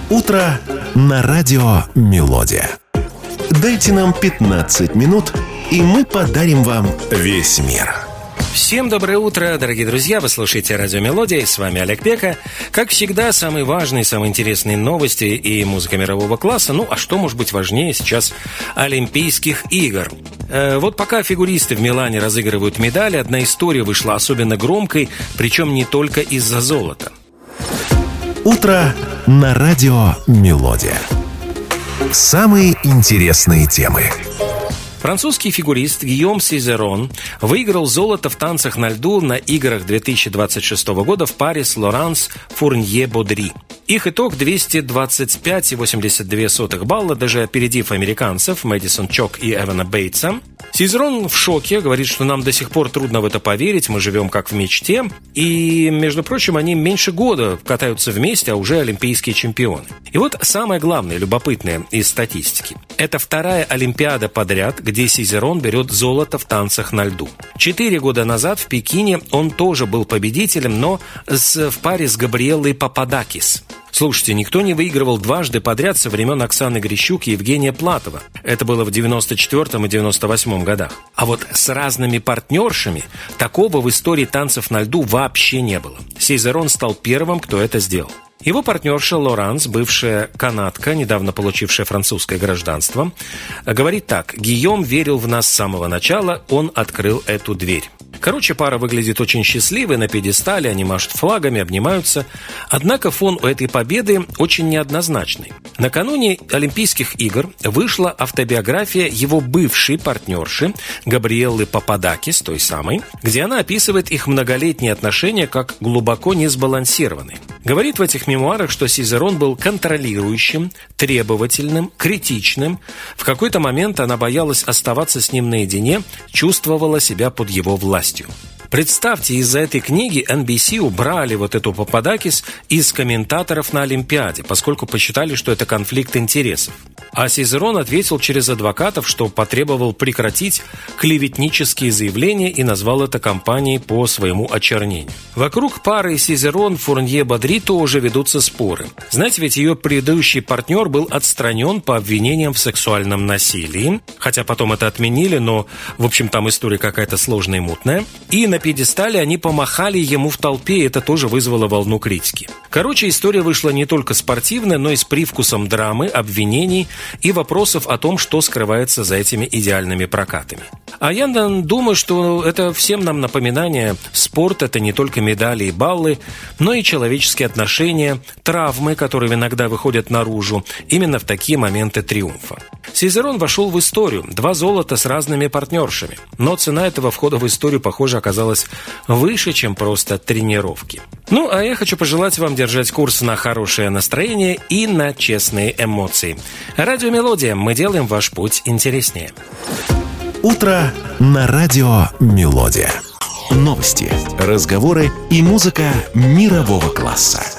Утро на радио «Мелодия». Дайте нам 15 минут, и мы подарим вам весь мир. Всем доброе утро, дорогие друзья! Вы слушаете радио «Мелодия», и с вами Олег Пека. Как всегда, самые важные, самые интересные новости и музыка мирового класса. Ну, а что может быть важнее сейчас Олимпийских игр? Вот пока фигуристы в Милане разыгрывают медали, одна история вышла особенно громкой, причем не только из-за золота. Утро на радио «Мелодия». Самые интересные темы. Французский фигурист Гийом Сизерон выиграл золото в танцах на льду на играх 2026 года в паре с Лоранс Фурнье-Бодри. Их итог 225,82 балла, даже опередив американцев Мэдисон Чок и Эвана Бейтса. Сизерон в шоке, говорит, что нам до сих пор трудно в это поверить, мы живем как в мечте. И, между прочим, они меньше года катаются вместе, а уже олимпийские чемпионы. И вот самое главное, любопытное из статистики. Это вторая Олимпиада подряд, где Сизерон берет золото в танцах на льду. 4 года назад в Пекине он тоже был победителем, но в паре с Габриэллой Пападакис. Слушайте, никто не выигрывал дважды подряд со времен Оксаны Грищук и Евгения Платова. Это было в 94 и 98 годах. А вот с разными партнершами такого в истории танцев на льду вообще не было. Сизерон стал первым, кто это сделал. Его партнерша Лоранс, бывшая канадка, недавно получившая французское гражданство, говорит так: «Гийом верил в нас с самого начала, он открыл эту дверь». Короче, пара выглядит очень счастливой на пьедестале, они машут флагами, обнимаются. Однако фон у этой победы очень неоднозначный. Накануне Олимпийских игр вышла автобиография его бывшей партнерши Габриэллы Пападакис, той самой, где она описывает их многолетние отношения как глубоко несбалансированные. Говорит в этих мемуарах, что Сизерон был контролирующим, требовательным, критичным. В какой-то момент она боялась оставаться с ним наедине, чувствовала себя под его властью. Представьте, из-за этой книги NBC убрали вот эту Пападакис из комментаторов на Олимпиаде, поскольку посчитали, что это конфликт интересов. А Сизерон ответил через адвокатов, что потребовал прекратить клеветнические заявления и назвал это кампанией по своему очернению. Вокруг пары Сизерон-Фурнье-Бодри тоже ведутся споры. Знаете, ведь ее предыдущий партнер был отстранен по обвинениям в сексуальном насилии, хотя потом это отменили, но, в общем, там история какая-то сложная и мутная. И на пьедестале они помахали ему в толпе, и это тоже вызвало волну критики. Короче, история вышла не только спортивная, но и с привкусом драмы, обвинений и вопросов о том, что скрывается за этими идеальными прокатами. А я думаю, что это всем нам напоминание: спорт – это не только медали и баллы, но и человеческие отношения, травмы, которые иногда выходят наружу именно в такие моменты триумфа. Сизерон вошел в историю, 2 золота с разными партнершами, но цена этого входа в историю, похоже, оказалась выше, чем просто тренировки. Ну, а я хочу пожелать вам держать курс на хорошее настроение и на честные эмоции. Радио «Мелодия». Мы делаем ваш путь интереснее. Утро на радио «Мелодия». Новости, разговоры и музыка мирового класса.